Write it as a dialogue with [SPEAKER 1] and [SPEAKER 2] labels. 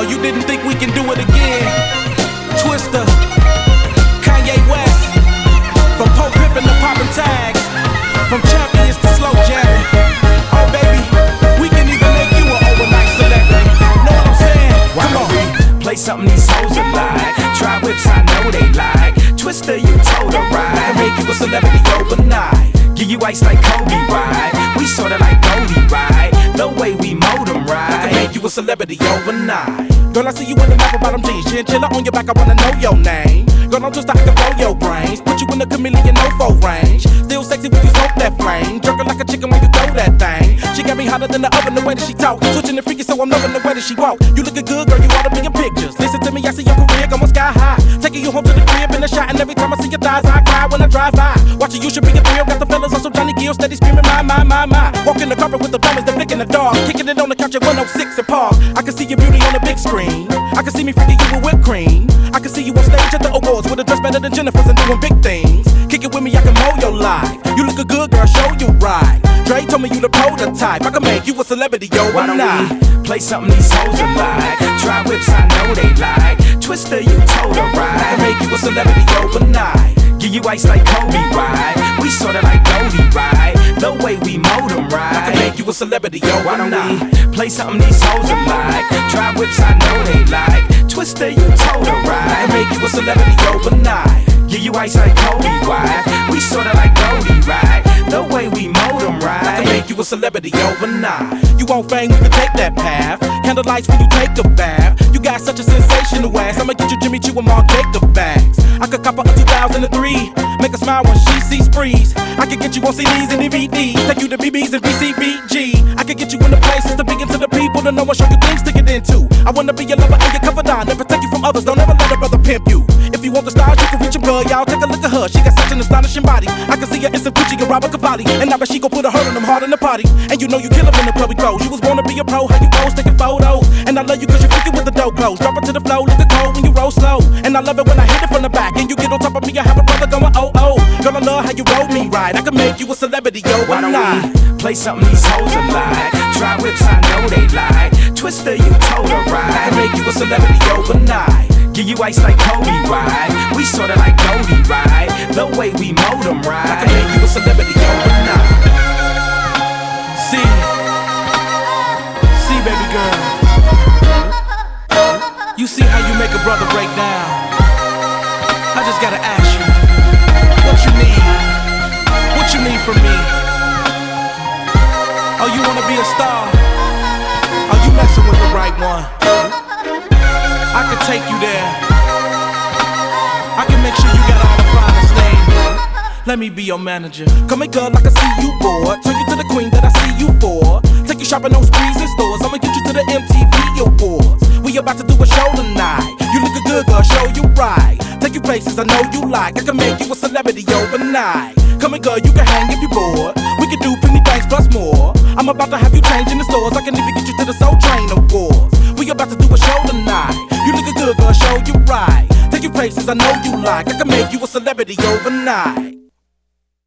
[SPEAKER 1] Oh, you didn't think we can do it again? Twister, Kanye West, from Pope Pippin to poppin' tags, from champions to slow jamming. Oh baby, we can even make you an overnight celebrity. Know what I'm saying? Come on.
[SPEAKER 2] Play something these hoes are like. Try whips, I know they like. Twister, you told her right. I can make you a celebrity overnight. Give you ice like Kobe, right? We sorta like Goldie, right? The way we mold them, right? I can make you a celebrity overnight.
[SPEAKER 1] Girl, I see you in the map bottom jeans, chinchilla on your back, I wanna know your name. Girl, I'm just I can blow your brains, put you in the chameleon no-fo range. Still sexy when you smoke that flame, jerking like a chicken when you throw that thing. She got me hotter than the oven, the way that she talk, switching the freaky, so I'm loving the way that she walk. You looking good, girl, you oughta be in pictures. Listen to me, I see your career going sky high, taking you home to the crib in a shot, and every time I see your thighs, I cry when I drive by. Watching you should be a thrill, got the fellas on some Johnny Gill, steady screaming my. Walking the carpet with the diamonds, they're flicking the dog, kicking it on the couch at 106 and Park. I can see your beauty on the big screen. I can see me freaking you with whipped cream. I can see you on stage at the awards with a dress better than Jennifer's and doing big things. Kick it with me, I can mold your life. You look a good girl, show you right. Dre told me you the prototype. I can make you a celebrity overnight.
[SPEAKER 2] Why don't we play something these hoes are like? Try whips, I know they like. Twister, you told her right. I can make you a celebrity overnight. Give you ice like Kobe, right? We sorta like Goldie, right? The way we mold them, right?
[SPEAKER 1] I can make you a celebrity overnight.
[SPEAKER 2] Why don't we play something these hoes are like? Try whips, I know they like. Twister, you told her right.
[SPEAKER 1] I can make you a celebrity overnight.
[SPEAKER 2] Give you ice like Kobe, right? We sorta like Goldie, right? The way we mold them, right?
[SPEAKER 1] I can make you a celebrity overnight. You want fame, we can take that path. Candlelights when you take a bath. You got such a sensational ass. I'ma get you Jimmy Choo and Mark Jacob bags. I could cop her a 2003. Make her smile when she sees sprees. I could get you on CDs and DVDs. Take you to BBs and BCBG. I could get you in the places to begin to the people to know and show you things to get into. I wanna be your lover and your confidant and protect you from others. Don't ever let a brother pimp you. If you want the stars, you can reach him, girl. Y'all take a look at her. She got such an astonishing body. I can see her in some Gucci and Robert Cavalli. And now that she gon' put a hurt on them hard in the party. And you know you kill her in the club we close. You was born to be a pro, how you pose, taking photos. And I love you cause you freaking with the dope clothes. Drop it to the flow, looking cold when you roll slow. And I love it when I hit it from the back. And you get on top of me, I have a brother going oh oh. Girl, I love how you roll me right. I can make you a celebrity overnight.
[SPEAKER 2] Why don't we play something these hoes are like? Try whips, I know they like. Twister, you told her right.
[SPEAKER 1] I can make you a celebrity overnight.
[SPEAKER 2] Give you ice like Kobe, right? We sorta like Goldie, right? The way we mold them, right?
[SPEAKER 1] I can make you a celebrity overnight. See, baby girl. You see how you make a brother break down. I just gotta ask you, what you need? What you need from me? Oh, you wanna be a star? Oh, you messing with the right one. I can take you there. I can make sure you got all the finest things. Let me be your manager. Come here, girl, I can see you bored. Turn you to the queen that I see you for. Take you shopping on sprees and stores. I'ma get you to the MTV Awards. We about to do a show tonight. You lookin' good, girl, show you right. Take you places I know you like. I can make you a celebrity overnight. Come here, girl, you can hang if you bored. We can do plenty things plus more. I'm about to have you change in the stores. I can even get you to the Soul Train Awards. We about to do a show tonight. You lookin' good, girl, show you right. Take you places I know you like. I can make you a celebrity overnight.